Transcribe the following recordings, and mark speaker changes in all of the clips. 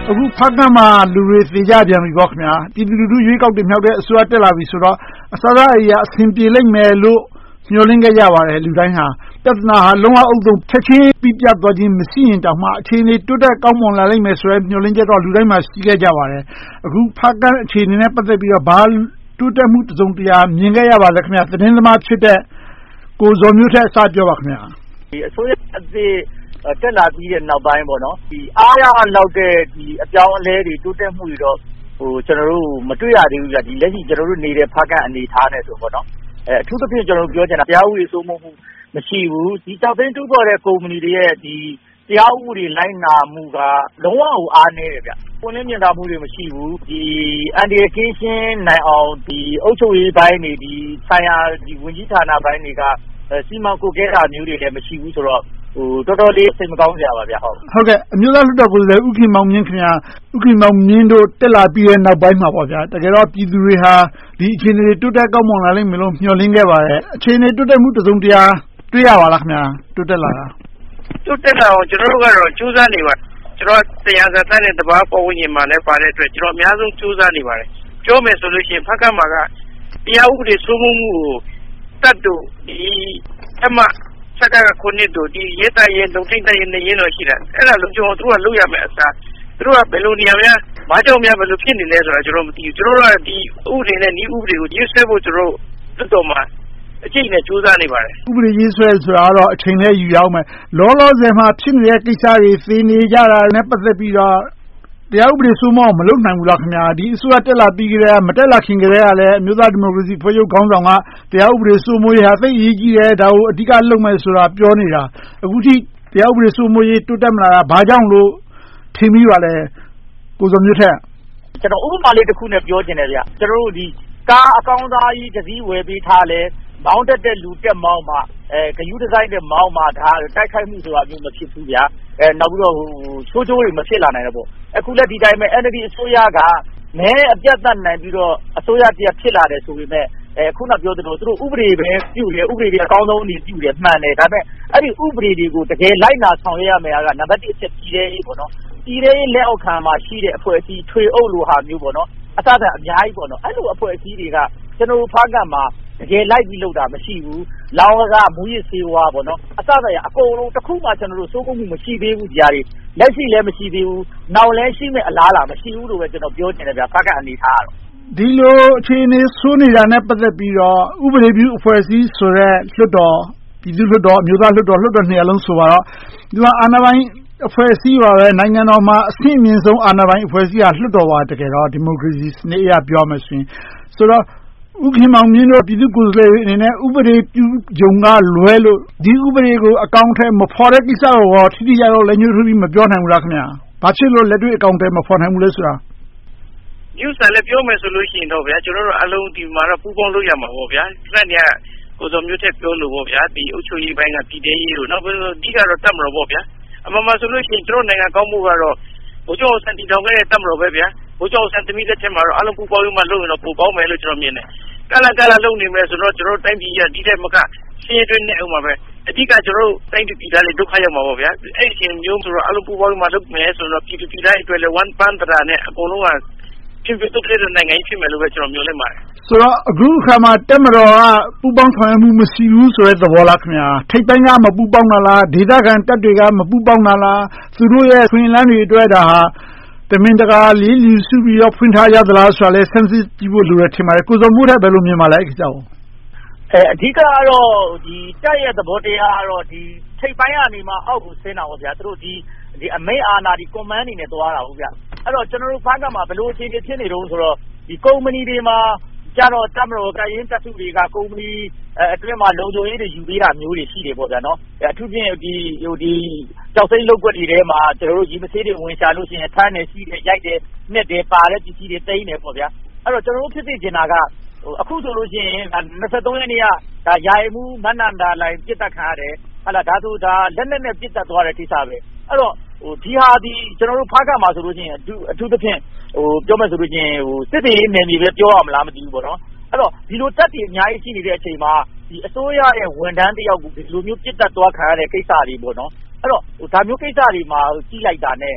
Speaker 1: အခုဖားကန့်မှာလူတွေသေကြပြန်ပြီပေါ့ခင်ဗျာပြည်သူလူထုရွေးကောက်တင်မြှောက်တဲ့အစိုးရတက်လာပြီဆိုတော့အစအရာအဆင်ပြေလိမ့်မယ်လို့မျှော်လင့်ခဲ့ကြပါတယ်လူတိုင်းဟာပြဿနာဟာလုံးဝအုပ်ဆုံးချက်ချင်းပြပြသွားခြင်းမရှိရင်တောင်မှအခြေအနေတိုးတက်ကောင်းမွန်လာလိမ့်မယ်ဆိုတဲ့မျှော်လင့်ချက်တော့လူတိုင်းမှာရှိခဲ့ကြပါတယ်အခုဖားကန့်အခြေအနေနဲ့ပတ်သက်ပြီးတော့ဘာတိုးတက်မှုတစုံတရာမြင်ခဲ့ရပါလဲခင်ဗျာသတင်းသမားဖြစ်တဲ့ကိုဇော်မျိုးထက်အစပြောပါခင်ဗျာ
Speaker 2: ဒီအစိုးရအသစ်တက်လာပြီးတဲ့နောက်ပိုင်းပေါ့နော်ဒီအားရလောက်တဲ့ဒီအပြောင်းအလဲတွေတိုးတက်မှုတွေတော့ကျွန်တော်တို့မတွေ့ရသေးဘူးကြာဒီလက်ရှိကျွန်တော်တို့နေတဲ့ဖားကန့်အနေထားနဲ့ဆိုပေါ့နော်အထူးသဖြင့်ကျွန်တော်တို့ပြောချင်တာတရားဥပဒေစိုးမိုးမှုမရှိဘူးဒီတောက်သိန်းတူပေါ်တဲ့ကုမ္ပဏီတွေရဲ့ဒီတရားဥပဒေလိုက်နာမှုကလုံးဝအားနည်းတယ်ဗျပွင့်လင်းမြင်သာမှုတွေမရှိဘူးဒီအန်ဒီကေးရှင်းနိုင်အောင်ဒီအုပ်ချုပ်ရေးပိုင်းတွေဒီဆိုင်ရာဒီဝန်ကြီးဌာနပိုင်းတွေကစီမံကွပ်ကဲတာမျိုးတွေလည်းမရှိဘူးဆိုတော့တော်တော်လေးစိတ်မကောင်းစရာပါဗျ
Speaker 1: ဟုတ်ကဲ့အမျိုးသားလွှတ်တော်ကိုယ်စားလှယ်ဦးခင်မောင်မြင့်ခင်ဗျာဦးခင်မောင်မြင့်တို့တက်လာပြီးတဲ့နောက်ပိုင်းမှာပေါ့ဗျာတကယ်တော့ပြည်သူတွေဟာဒီအခြေအနေတွေတိုးတက်ကောင်းမွန်လာလိမ့်မယ်လို့မျှော်လင့်ခဲ့ပါတယ်အခြေအနေတိုးတက်မှုတစုံတရာတွေ့ရပါလားခင်ဗျာတိုးတက်လာတာ
Speaker 3: တိုးတက်လာအောင်ကျွန်တော်တို့ကတော့ကြိုးစားနေပါတယ်ကျွန်တော်တရားစံတဲ့တဘာပေါ်ဝင်မှာလည်းပါတဲ့အတွက်ကျွန်တော်အများဆုံးကြိုးစားနေပါတယ်ပြောမယ်ဆိုလို့ရှိရင်ဖက်ကမှာကတရားဥပဒေစိုးမိုးမှုကိုတတ်တို့ဒီအမှစက်ကခုနှစ်တို့ဒီရဲတပ်ရဲလုံထိန်တပ်ရဲနေရင်တော့ရှိတာအဲ့ဒါလုံးကျွန်တော်တို့ကလုပ်ရမယ်အစားသူတို့ကဘယ်လိုနေရာများဘာကြောင့်များဘယ်လိုဖြစ်နေလဲဆိုတာကျွန်တော်မသိဘူးကျွန်တော်တို့ကဒီဥပဒေနဲ့ဤဥပဒေကိုရေးဆွဲဖို့ကျွန်တော်တို့တော်မှာအကျိတ်နဲ့ကြိုးစားနေပါတယ်
Speaker 1: ဥပဒေရေးဆွဲဆိုတာတော့အချိန်နဲ့ယူရအောင်မယ်လောလောဆယ်မှာဖြစ်နေတဲ့ကိစ္စတွေသိနေကြတာနဲ့ပတ်သက်ပြီးတော့တရားဥပဒေစိုးမိုးအောင်မလုပ်နိုင်ဘူးလားခင်ဗျာဒီအစိုးရတက်လာပြီးကြတဲ့မတက်လာခင်ကတည်းကလည်းအမျိုးသားဒီမိုကရေစီဖွဲ့ချုပ်ခေါင်းဆောင်ကတရားဥပဒေစိုးမိုးရေးဟာသိအရေးကြီးတယ်ဒါကိုအဓိကလုပ်မယ်ဆိုတာပြောနေတာအခုထိတရားဥပဒေစိုးမိုးရေးတိုးတက်မလာတာဘာကြောင့်လို့ထင်မိပါလဲကိုစောမျိုးထက်
Speaker 2: ကျွန်တော်ဥပမာလေးတစ်ခုနဲ့ပြောချင်တယ်ဗျကျွန်တော်တို့ဒီကားအကောင်းသားကြီးတစ်စီးဝယ်ပေးထားလဲမောင်းတက်တဲ့လူတက်မောင်းမှာဂယူးဒီဇိုင်းတဲ့မောင်းမှာဒါတိုက်ခိုက်မှုဆိုတာမျိုးမဖြစ်ဘူးဗျာနောက်ပြီးတော့ချိုးချိုးတွေမဖြစ်လာနိုင်တော့ပေါ့အခုလည်းဒီတိုင်းပဲ NLD အစိုးရကမဲအပြတ်သက်နိုင်ပြီးတော့အစိုးရတရားဖြစ်လာတယ်ဆိုပေမဲ့ခုနပြောသလိုသူတို့ဥပဒေပဲပြုတယ်ဥပဒေတွေအကောင်းဆုံးနေပြုတယ်မှန်တယ်ဒါပေမဲ့အဲ့ဒီဥပဒေတွေကိုတကယ်လိုက်နာဆောင်ရွက်ရမယ်ကနံပါတ်1အချက်ပြည်တယ်ပေါ့နော်ပြည်တယ်လက်အောက်ခံမှာရှိတဲ့အဖွဲ့အစည်းထွေအုပ်လိုဟာမျိုးပေါ့နော်အစအများကြီးပေါ့နော်အဲ့လိုအဖွဲ့အစည်းတွေကကျွန်တော်ဖားကန့်မှာတကယ်လိုက်ပြီးလုပ်တာမရှိဘူးလောင်းကမူရစ်စေဝါပေါ့နော်အစအရာအကုန်လုံးတစ်ခုမှကျွန်တော်တို့စိုးကုမှုမရှိသေးဘူးကြားတွေလက်ရှိလည်းမရှိသေးဘူးနောက်လည်းရှိမဲ့အလားလားမရှိဘူးလို့ပဲကျွန်တော်ပြောချင်တယ်ဗျာဖားကန့်အနေထားတော့
Speaker 1: ဒီလိုအခြေအနေဆိုးနေတာနဲ့ပတ်သက်ပြီးတော့ဥပဒေပြုအဖွဲ့အစည်းဆိုတဲ့လွှတ်တော်ပြည်သူ့လွှတ်တော်အမျိုးသားလွှတ်တော်နှစ်ရပ်လုံးဆိုပါတော့ဒီမှာအာဏာပိုင်အဖွဲ့အစည်းပါပဲနိုင်ငံတော်မှာအဆင့်အမြင့်ဆုံးအာဏာပိုင်အဖွဲ့အစည်းကလွှတ်တော်ပါတကယ်တော့ဒီမိုကရေစီစနစ်အရပြောမယ်ဆိုရင်ဆိုတော့ဥက္ကဋ္ဌမောင်မြင့်တို့ပြည်သူ့ကိုယ်စားလှယ်အနေနဲ့ဥပဒေပြုဂျုံကလွဲလို့ဒီဥပဒေကိုအကောင့်ထဲမဖော်တဲ့ကိစ္စကိုရောထိထိရောက်ရောက်လက်ညှိုးထိုးပြီးမပြောနိုင်ဘူးလားခင်ဗျာဘာဖြစ်လို့လက်တွေ့အကောင့်ထဲမဖော်နိုင်ဘူးလဲဆိုတာ
Speaker 3: ယူဆလည်းပြောမယ်ဆိုလို့ရှိရင်တော့ဗျာကျွန်တော်တို့အလုံးဒီမှာတော့ပူပေါင်းလုပ်ရမှာပေါ့ဗျာဒီကနေ့ကိုစောမျိုးထက်ပြောလို့ပေါ့ဗျာဒီအုပ်ချုပ်ရေးပိုင်းကပြည်သေးရေးလို့နောက်ပြီးတော့ဒီကတော့တက်မလို့ပေါ့ဗျာအမှန်မှဆိုလို့ရှိရင်ကျွန်တော်နိုင်ငံကောင်းမှုကတော့ဘိုးကျော်စံတီတောင်ခဲ့တဲ့တက်မလို့ပဲဗျာဘိုးကျော်စံသမီးတဲ့ထဲမှာတော့အလုံးပူပေါင်းရုံမှလုပ်ရင်တော့ပိုကောင်းမယ်လို့ကျွန်တော်မြင်တယ်ကလာလုပ်နေမယ်ဆိုတော့ကျွန်တော်တိုင်းပြည်ရဒီတဲ့မကရှင်းတွင်းနေအောင်ပါပဲအဓိကကျွန်တော်တိုင်းပြည်သားတွေဒုက္ခရောက်မှာပေါ့ဗျာအဲ့ဒီမျိုးဆိုတော့အလုံးပူပေါင်းရုံမှလုပ်မယ်ဆိုတော့ပြည်သူတိုင်းအတွက်လည်းone band တာနဲ့အကုန်လုံးကဖြစ်ဖြစ်တဲ့နိုင်ငံကြီးဖြစ်မယ်လို့ပဲကျွန်တော်မျှော်လင့်ပါတယ်
Speaker 1: ဆိုတော့အခုအခါမှာတက်မတော်ကပူပေါင်းဆောင်ရွက်မှုမရှိဘူးဆိုတဲ့သဘောလားခင်ဗျာထိပ်ပိုင်းကမပူပေါင်းတာလားဒေသခံတပ်တွေကမပူပေါင်းတာလားသူတို့ရဲ့ခွင့်လန်းတွေအတွက်ဒါဟာတမင်တကာလေးလူစုပြီးတော့ဖွင့်ထားရသလားဆိုတာလဲစမ်းစစ်ကြည့်ဖို့လိုတယ်ထင်ပါတယ်ကိုစောမိုးထက်ဘယ်လိုမြင်ပါလဲအကြောင်း
Speaker 2: အဓိကကတော့ဒီတပ်ရဲ့သဘောတရားကတော့ဒီထိပ်ပိုင်းကနေမှအောက်ကိုဆင်းတာပေါ့ဗျာသူတို့ဒီအမိတ်အာဏာဒီ command နေနဲ့သွားတာဟုတ်ဗျာအဲ့တော့ကျွန်တော်တို့ဖားကမှာဘယ်လိုအခြေအနေဖြစ်နေတုံးဆိုတော့ဒီကုမ္ပဏီတွေမှာကြတော့တပ်မတော်ကရင်တပ်စုတွေကကုမ္ပဏီအတွင်းမှာလုံခြုံရေးတွေယူပေးတာမျိုးတွေရှိတယ်ပေါ့ဗျာနော်အထူးဖြင့်ဒီကြောက်စိမ့်လုပ်ကွက်တွေထဲမှာကျွန်တော်တို့ရီမဆေးတွေဝင်ရှာလို့ရှိရင်ထမ်းနေရှိတယ်ရိုက်တယ်နှစ်တယ်ပါတဲ့ပစ္စည်းတွေတိမ့်တယ်ပေါ့ဗျာအဲ့တော့ကျွန်တော်တို့ဖြစ်သိချင်တာကအခုဆိုလို့ရှိရင်23ရက်နေ့ကဒါယာယီမှုမန္တန်ဒါလိုင်းပြစ်တက်ခံရတယ်ဟာလာဒါဆိုဒါလက်နဲ့ပြစ်တက်သွားတဲ့ကိစ္စပဲအဲ့တော့ဒီဟာဒီကျွန်တော်တို့ဖားကမှာဆိုလို့ရှိရင်အထူးသဖြင့်ပြောမယ်ဆိုလို့ရှိရင်စစ်တေးနယ်မြေပဲပြောရမလားမသိဘူးပေါ့နော်အဲ့တော့ဒီလိုတက်တည်အများကြီးရှိနေတဲ့အချိန်မှာဒီအစိုးရရဲ့ဝန်ထမ်းတယောက်ကိုဒီလိုမျိုးပြစ်တက်သွားခံရတဲ့ကိစ္စတွေပေါ့နော်အဲ့တော့ဒါမျိုးကိစ္စတွေမှာကြီးလိုက်တာနဲ့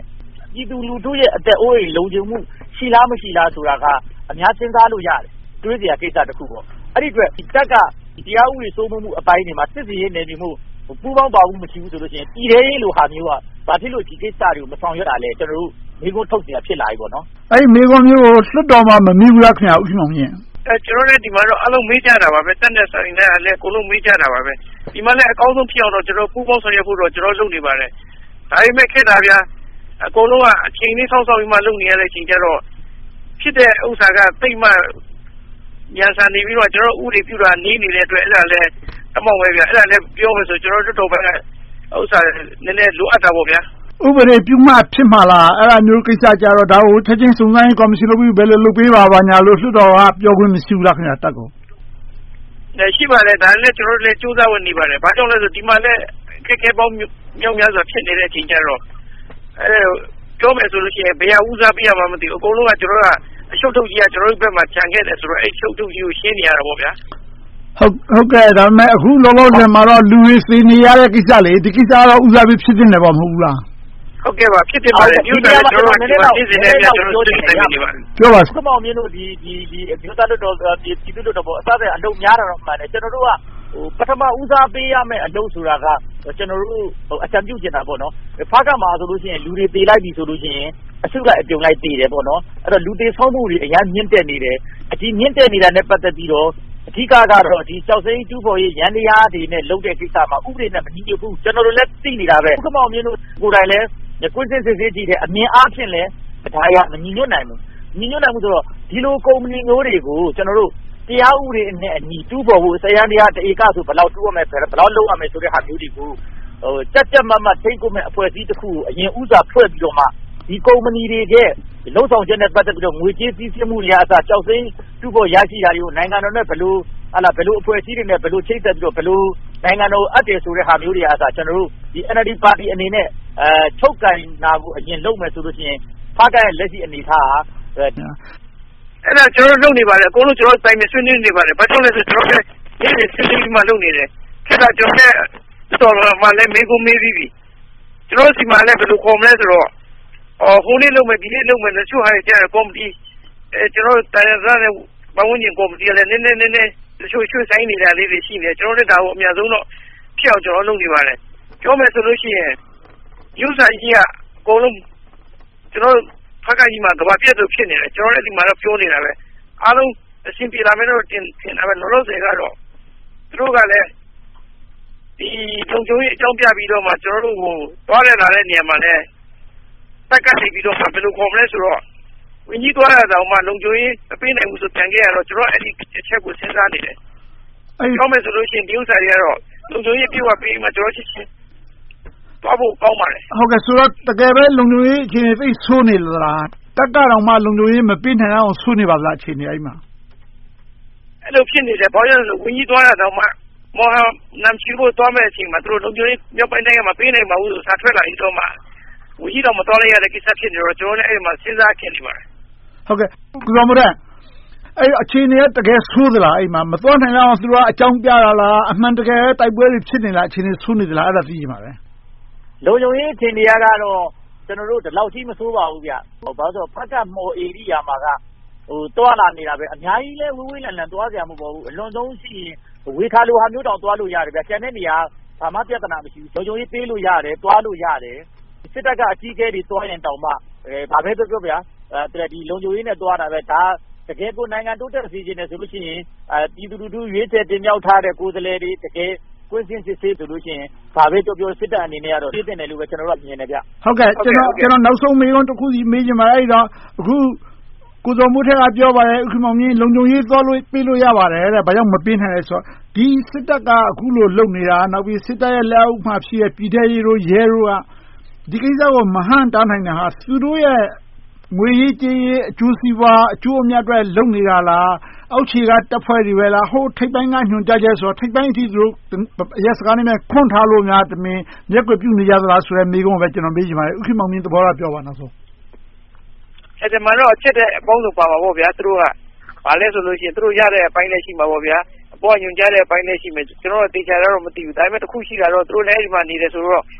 Speaker 2: ပြည်သူလူထုရဲ့အသက်အိုးအိမ်လုံခြုံမှုရှိလားမရှိလားဆိုတာကအများစဉ်းစားလို့ရတယ်တွေးစရာကိစ္စတစ်ခုပေါ့အဲ့ဒီအတွက်တက်ကတရားဥပဒေစိုးမိုးမှုအပိုင်းတွေမှာစစ်စီရေးနယ်မြေမှုပူးပေါင်းပါမှုမရှိဘူးဆိုလို့ရှိရင်ပြည်ထဲရေးလိုဟာမျိုးကဘာဖြစ်လို့ဒီကိစ္စတွေကိုမဆောင်ရွက်တာလဲကျွန်တော်တို့မိကုန်းထုတ်เสียဖြစ်လာပြီပေါ့နော်
Speaker 1: အဲ့ဒီမိကုန်းမျိုးကိုလွတ်တော်မှာမမီးဘူးလားခင်ဗျာဦးခင်မောင်မြင့်
Speaker 3: ကျွန်တော်လည်းဒီမှာတော့အလုံးမေးကြတာပါပဲတက်တဲ့ဆိုင်နဲ့လည်းအကုန်လုံးမေးကြတာပါပဲဒီမှာလည်းအကောင်းဆုံးဖြစ်အောင်တော့ကျွန်တော်ပူးပေါင်းဆောင်ရွက်ဖို့တော့ကျွန်တော်လုပ်နေပါတယ်ဒါပေမဲ့ခက်တာဗျာအကုန်လုံးကအချိန်လေးဆောက်ပြီးမှလုပ်နေရတဲ့အချိန်ကျတော့ဖြစ်တဲ့ဥစ္စာကတိတ်မှညာဆန်နေပြီးတော့ကျွန်တော်ဥပဒေပြုတာနေနေတဲ့အတွက်အဲ့ဒါလည်းအမောက်ပဲဗျာအဲ့ဒါလည်းပြောမယ်ဆိုကျွန်တော်တို့ဘက်ကဥစ္စာနည်းနည်းလိုအပ်တာပေါ့ဗျာ
Speaker 1: ဥပဒေပြုမှဖြစ်မှာလားအဲ့ဒါမျိုးကိစ္စကြတော့ဒါကိုချက်ချင်းစုံစမ်းရေးကော်မရှင်လုပ်ပြီးဘယ်လိုလုပ်ပေးပါညာလို့လွှတ်တော်ကပြောခွင့်မရှိဘူးလားခင်ဗျာတက်ကို
Speaker 3: ရှိပါတယ်ဒါလည်းကျွန်တော်လည်းစူးစမ်းဝင်နေပါတယ်ဘာကြောင့်လဲဆိုဒီမှာလည်းခက်ခဲပေါင်းမြောက်များစွာဖြစ်နေတဲ့အချိန်ကျတော့ပြောမယ်ဆိုလို့ရှိရင်ဘယ်ဟာဦးစားပေးရမှမသိဘူးအကုန်လုံးကကျွန်တော်ကအရှုပ်ထုတ်ကြီးကကျွန်တော်တို့ဘက်မှာခြံခဲ့တယ်ဆိုတော့အဲ့ရှုပ်ထုတ်ကြီးကိုရှင်းနေရတာပေါ့ဗျာ
Speaker 1: ဟုတ်ကဲ့ဒါပေမဲ့အခုလောလောဆယ်မှာတော့လူတွေသိနေရတဲ့ကိစ္စလေဒီကိစ္စတော့ဦးစားပေးဖြစ်နေပါမဟုတ်ဘူးလား
Speaker 3: ဟုတ်ကဲ့ပါဖြစ်တယ်ပါတယ်ဒီဥစ္စာကျွန်တော်တို့ဒီစနေနေ့ကျွန်တော်တို့သိနေနေပါတယ်
Speaker 1: ပြောပါ
Speaker 2: စမောင်မြင့်တို့ဒီမြို့သားတို့ပြည်သူတို့တော့အစားတဲ့အလုံးများတာတော့မှန်တယ်ကျွန်တော်တို့ကပထမဦးစားပေးရမယ့်အလုပ်ဆိုတာကကျွန်တော်တို့အကြံပြုချင်တာပေါ့နော်ဖားကမှာဆိုလို့ရှိရင်လူတွေတေးလိုက်ပြီဆိုလို့ရှိရင်အစုလိုက်အပြုံလိုက်တေးတယ်ပေါ့နော်အဲ့တော့လူတေးဆောင်းမှုတွေအများမြင့်တက်နေတယ်ဒီမြင့်တက်နေတာနဲ့ပတ်သက်ပြီးတော့အဓိကကတော့ဒီကြောက်စိမ့်တူဖို့ရေးရန်တရားတွေနဲ့လုပ်တဲ့ကိစ္စမှာဥပဒေနဲ့မညီညွတ်ဘူးကျွန်တော်တို့လည်းသိနေတာပဲဥက္ကမောင်မြင့်တို့ကိုယ်တိုင်လည်းကွင်းစစ်စစ်ကြည့်တဲ့အမြင်အားဖြင့်လည်းဒါရမညီညွတ်နိုင်ဘူးညီညွတ်နိုင်မှုဆိုတော့ဒီလိုကုမ္ပဏီမျိုးတွေကိုကျွန်တော်တို့တရားဥပဒေနဲ့အညီတူးပေါ်ဖို့စရန်တရားတဧကဆိုဘယ်လောက်တူးရမယ်ဘယ်လောက်လုပ်ရမယ်ဆိုတဲ့ဟာမျိုးတွေကိုကြက်မတ်ထိတ်ကိုမဲ့အဖွဲ့အစည်းတစ်ခုကိုအရင်ဥစားဖွဲ့ပြီးတော့မှဒီကုမ္ပဏီတွေရဲ့လုံဆောင်ချက်နဲ့ပတ်သက်ပြီးတော့ငွေကြေးစည်းစိမ်မှုတွေအစားကြောက်စိမ့်တူးပေါ်ရရှိတာတွေကိုနိုင်ငံတော်နဲ့ဘယ်လိုအဖွဲ့အစည်းတွေနဲ့ဘယ်လိုချိတ်ဆက်ပြီးတော့ဘယ်လိုနိုင်ငံတော်အပ်တယ်ဆိုတဲ့ဟာမျိုးတွေအစားကျွန်တော်တို့ဒီ NLD ပါတီအနေနဲ့ချုပ်ကင်နာကိုအရင်လုပ်မယ်ဆိုလို့ရှိရင်ဖားကရဲ့လက်ရှိအနေထားဟာ
Speaker 3: အဲ့ဒါကျွန်တော်လုပ်နေပါတယ်အကုန်လုံးကျွန်တော်တိုင်နေဆွေးနွေးနေပါတယ်ဘာကြောင့်လဲဆိုကျွန်တော်လည်းဒီဆွေးနွေးပြီးမှလုပ်နေတယ်ခက်တာကျွန်တော်လည်းတော်တော်မှလည်းမေးဖို့မေးပြီးပြီကျွန်တော်စီမံလည်းဘယ်လိုခေါ်မလဲဆိုတော့ဟိုနေ့လုပ်မယ်ဒီနေ့လုပ်မယ်လို့သူဟာကျကော်မတီကျွန်တော်တိုင်ရတဲ့ဘဝဝင်ကော်မတီလည်းနည်းနည်းရွှေဆိုင်နေတာလေးတွေရှိနေကျွန်တော်လည်းဒါကိုအများဆုံးတော့ဖြစ်အောင်ကျွန်တော်လုပ်နေပါတယ်ပြောမယ်ဆိုလို့ရှိရင်ယူဆိုင်ကြီးကအကုန်လုံးကျွန်တော်ဖက်ကကြီးမှာကဘာပြတ်လို့ဖြစ်နေတယ်ကျွန်တော်လည်းဒီမှာတော့ပြောနေတာပဲအားလုံးအရှင်ပြေလာမယ်တော့တင်တာပဲလောလောဆယ်ကတော့သူတို့ကလည်းဒီလုံခြုံရေးအကြောင်းပြပြီးတော့မှကျွန်တော်တို့ကိုသွားရလာတဲ့နေရာမှာလည်းတက်ကတိပြီးတော့ဘယ်လိုခေါ်မလဲဆိုတော့ဝင်းကြီးသွားရတာမှလုံခြုံရေးအပေးနိုင်မှုဆိုပြန်ခဲ့ရတော့ကျွန်တော်အဲ့ဒီအချက်ကိုစဉ်းစားနေတယ်အဲ့ပြောမယ်ဆိုလို့ရှိရင်ဒီဥစ္စာတွေကတော့လုံခြုံရေးပြေဝပေးမှကျွန်တော်ချင်းသွားဖို့ကောင်းပါလေ
Speaker 1: ဟုတ်ကဲ့ဆိုတော့တကယ်ပဲလုံခြုံရေးအခြေအနေသိဆိုးနေလားတက်ကတော့မှလုံခြုံရေးမပေးနိုင်အောင်ဆိုးနေပါလားအခြေအနေအဲ့မှာ
Speaker 3: အဲ့လိုဖြစ်နေတယ်ဘာလို့လဲဝင်းကြီးသွားရတော့မှမော်ဟမ်နမ်ချီဖို့သွားမဲ့အချိန်မှာသူတို့လုံခြုံရေးမြောက်ပိုင်းတိုင်းမှာပေးနိုင်မှာဘူးဆိုစာထွက်လာပြီးတော့မှဝင်းကြီးတော့မတော်ရရတဲ့ကိစ္စဖြစ်နေတော့ကျွန်တော်လည်းအဲ့မှာစဉ်းစားခင်နေပါတယ်
Speaker 1: ဟုတ်ကဲ့ကုသမရအဲ့အခြေအနေတကယ်ဆိုးသလားအဲ့မှာမသွားနိုင်အောင်သူတို့ကအကြောင်းပြတာလားအမှန်တကယ်တိုက်ပွဲတွေဖြစ်နေလားအခြေအနေဆိုးနေသလားအဲ့ဒါသိချင်ပါပဲ
Speaker 2: လုံခြုံရေးအခြေအနေကတော့ကျွန်တော်တို့ဒီလောက်ကြီးမဆိုးပါဘူးဗျဘာလို့ဆိုဖက်ကမော်ဧရိယာမှာကတွားလာနေတာပဲအများကြီးလဲဝေးဝေးလန်လန်တွားကြမှာမဟုတ်ဘူးအလွန်ဆုံးရှိရင်ဝေခါလိုဟာမျိုးတောင်တွားလို့ရတယ်ဗျကျန်တဲ့နေရာဘာမှပြဿနာမရှိဘူးလုံခြုံရေးပေးလို့ရတယ်တွားလို့ရတယ်စစ်တပ်ကအကြီးအကဲတွေတွားရင်တောင်မှဘာပဲပြောဗျာဒီလုံခြုံရေးနဲ့တွားတာပဲဒါတကယ်ကိုနိုင်ငံတိုးတက်စီခြင်းနဲ့ဆိုလို့ရှိရင်ပြည်သူလူထုရွေးချယ်တင်မြှောက်ထားတဲ့ကိုယ်စားလှယ်တွေတကယ်ကွင်းစင်စစ်ဆေးဆိုလို့ရှိရင်ဘာပဲပြောစစ်တပ်အနေနဲ့ကတော့သိတဲ့တယ်လို့ပဲကျွန်တော်တို့မြင်နေကြ
Speaker 1: ဟုတ်ကဲ့ကျွန်တော်နောက်ဆုံးမေးခွန်းတစ်ခုစီမေးချင်ပါတယ်အဲ့တော့အခုကိုစောမှုထက်ကပြောပါတယ်ဥက္ကမောင်ကြီးလုံခြုံရေးသွားလို့ပေးလို့ရပါတယ်တဲ့ဘာကြောင့်မပေးနိုင်လဲဆိုတော့ဒီစစ်တပ်ကအခုလိုလုပ်နေတာနောက်ပြီးစစ်တပ်ရဲ့လက်အောက်မှာဖြစ်တဲ့ပြည်ထရေးတို့ရဲတို့ကဒီကိစ္စကိုမဟန့်တားနိုင်တာဟာသူတို့ရဲ့ငွေရေးကြေးရေးအကျိုးစီးပွားအကျိုးအမြတ်တွေလုပ်နေတာလားအောက်ခြေကတပ်ဖွဲ့တွေပဲလားဟိုထိပ်ပိုင်းကညွှန်ကြားချက်ဆိုတော့ထိပ်ပိုင်းအထိသူတို့ရက်စကားနဲ့ခွန့်ထားလို့များတမင်မျက်ကွယ်ပြုနေကြသလားဆိုတဲ့မိကုံးပဲကျွန်တော်မေးချင်ပါတယ်ဥက္ကမောင်မြင့်သဘောထားပြောပါနောက်ဆုံး
Speaker 3: အဲ့ဒါမှတော့ချက်တဲ့အပေါင်းစုပါပါဗောဗျာသူတို့ကဘာလဲဆိုလို့ရှိရင်သူတို့ရတဲ့အပိုင်းလည်းရှိမှာဗောဗျာအပေါ်ညွှန်ကြားတဲ့အပိုင်းလည်းရှိမယ်ကျွန်တော်တို့တေချာတော့မသိဘူးဒါပေမဲ့တစ်ခုရှိတာတော့သူတို့လည်းအဲ့ဒီမှာနေတယ်ဆိုတော့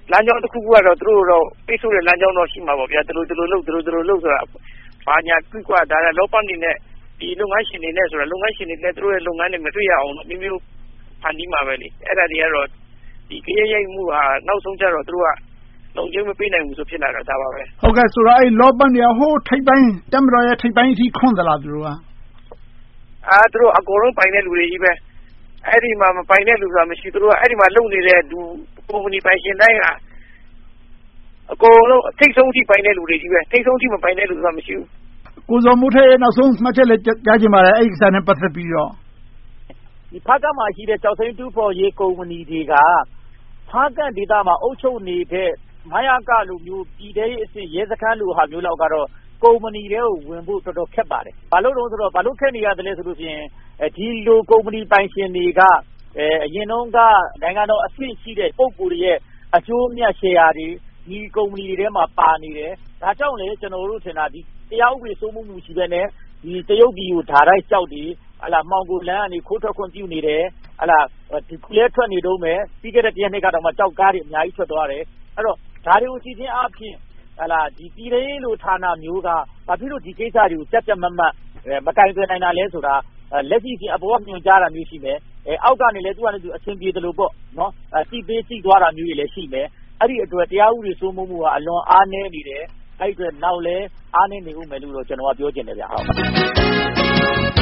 Speaker 3: လမ်းကြောင်းတစ်ခုခုကတော့သူတို့တော့ပိတ်ဆို့တဲ့လမ်းကြောင်းတော့ရှိမှာပေါ့ဗျာသူတို့လုပ်ဆိုတာဘာညာကွိကွာဒါလည်းလောပတ်နေနဲ့ဒီလုပ်ငန်းရှင်တွေနဲ့ဆိုတာလုပ်ငန်းရှင်တွေနဲ့သူတို့ရဲ့လုပ်ငန်းတွေမတွေ့ရအောင်လို့မျိုးဖန်တီးမှာပဲလေအဲ့ဒါတွေကတော့ဒီကြရရိုက်မှုဟာနောက်ဆုံးကျတော့သူတို့ကလုံခြုံမပေးနိုင်ဘူးဆိုဖြစ်လာတာဒါပါပဲ
Speaker 1: ဟုတ်ကဲ့ဆိုတော့အဲ့လောပတ်နေဟိုထိပ်ပိုင်းတက်မတော်ရဲ့ထိပ်ပိုင်းအထိခွန့်သလားသူတို့က
Speaker 3: သူတို့အကုန်လုံးပိုင်တဲ့လူတွေကြီးပဲအဲ့ဒီမှာမပိုင်တဲ့လူဆိုတာမရှိသူတို့ကအဲ့ဒီမှာလုံနေတဲ့လူကုမ္ပဏီပိုင်ရှင်တိုင်းကအကုန်လုံးထိတ်ဆုံးထိပိုင်တဲ့လူတွေကြီးပဲထိတ်ဆုံးထိမပိုင်တဲ့လူဆိုတာမရှိဘူး
Speaker 1: ကိုဇော်မိုးထဲနောက်ဆုံးမှတ်ချက်လည်းကြားချင်ပါတယ်အဲ့ဒီကိစ္စနဲ့ပတ်သက်ပြီးတော့
Speaker 2: ဒီဖားကမှာရှိတဲ့ကျောက်စိမ်းတူဖော်ရေးကုမ္ပဏီတွေကဖားကဒေသမှာအုပ်ချုပ်နေတဲ့မယာကလူမျိုးပြည်သေးအစစ်ရဲစခန်းလူဟာမျိုးလောက်ကတော့ကုမ္ပဏီတွေကိုဝင်ဖို့တော်တော်ခက်ပါတယ်ဘာလို့လဲဆိုတော့ဘာလို့ခက်နေရတယ်လဲဆိုလို့ရှိရင်ဒီလိုကုမ္ပဏီပိုင်ရှင်တွေကအရင်တုန်းကနိုင်ငံတော်အဆင့်ရှိတဲ့ပုဂ္ဂိုလ်တွေရဲ့အကျိုးအမြတ်ရှယ်ယာတွေဒီကုမ္ပဏီတွေထဲမှာပါနေတယ်ဒါကြောင့်လေကျွန်တော်တို့ထင်တာဒီတရားဥပဒေစိုးမိုးမှုရှိပဲနဲ့ဒီတရုတ်ပြည်ကိုဓာတ်ရိုက်ကြောက်ပြီးမှောင်ကိုလန်းကနေခိုးထွက်ခွင့်ပြုနေတယ်ဒီခုလဲထွက်နေတော့မယ်ပြီးခဲ့တဲ့တစ်ရက်နှစ်ကတော့မှကြောက်ကားတွေအများကြီးထွက်သွားတယ်အဲ့တော့ဒါတွေကိုကြည့်ချင်းအပြင်ဒီပြည်ရေးလိုဌာနမျိုးကဘာဖြစ်လို့ဒီကိစ္စတွေကိုကြက်ကြက်မတ်မတ်မကင်သွင်းနိုင်တာလဲဆိုတာလက်ရှိချင်းအပေါ်ကညွှန်ကြားတာမျိုးရှိမယ်အောက်ကနေလည်းသူကလည်းသူအချင်းပြေတယ်လို့ပေါ့နော်စီပေးစီသွားတာမျိုးတွေလည်းရှိမယ်အဲ့ဒီအတွက်တရားဥပဒေစိုးမိုးမှုကအလွန်အားနည်းနေတယ်အဲ့ဒီအတွက်နောက်လဲအားနည်းနေဦးမယ်လို့တော့ကျွန်တော်ကပြောချင်တယ်ဗျဟုတ်